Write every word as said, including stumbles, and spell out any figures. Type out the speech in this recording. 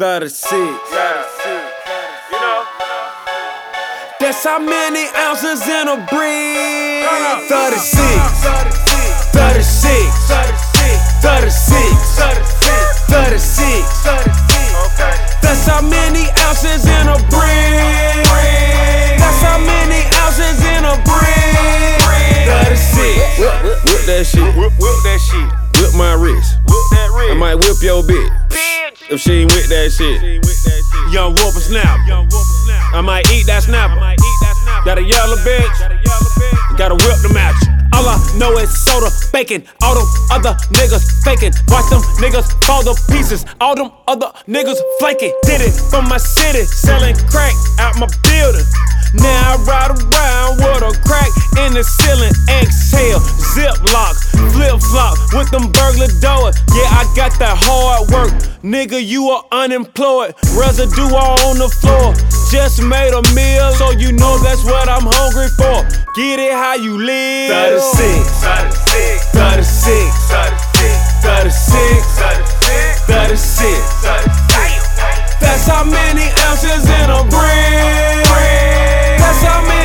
thirty-six. You know, That's how many ounces in a brick. thirty-six. thirty-six. thirty-six. thirty-six. okay. That's how many ounces in a brick. That's how many ounces in a brick. thirty-six. Whip, whip, whip that shit. Whip, whip that shit. Whip my wrist. Whip that red. I might whip your bitch Bitch. if she ain't with that shit. With that shit. Young whippersnapper. Young whippersnapper. I might eat that snapper. Might eat that snapper. Got a yellow bitch. Got a yellow bitch. Gotta whip them at you. All I know is soda, bacon. All them other niggas faking. Watch them niggas fall to pieces. All them other niggas flanking. Did it from my city, selling crack out my building. Now I ride around with a crack in the ceiling. Exhale, ziplock, flip flop with them burglar doors. Yeah, I got that hard work. Nigga, you are unemployed. Residue all on the floor. Just made a meal, so you know that's what I'm hungry for. Get it how you live. thirty-six. thirty-six. thirty-six. thirty-six. thirty-six. thirty-six. thirty-six. That's how many ounces in a brick. That's how many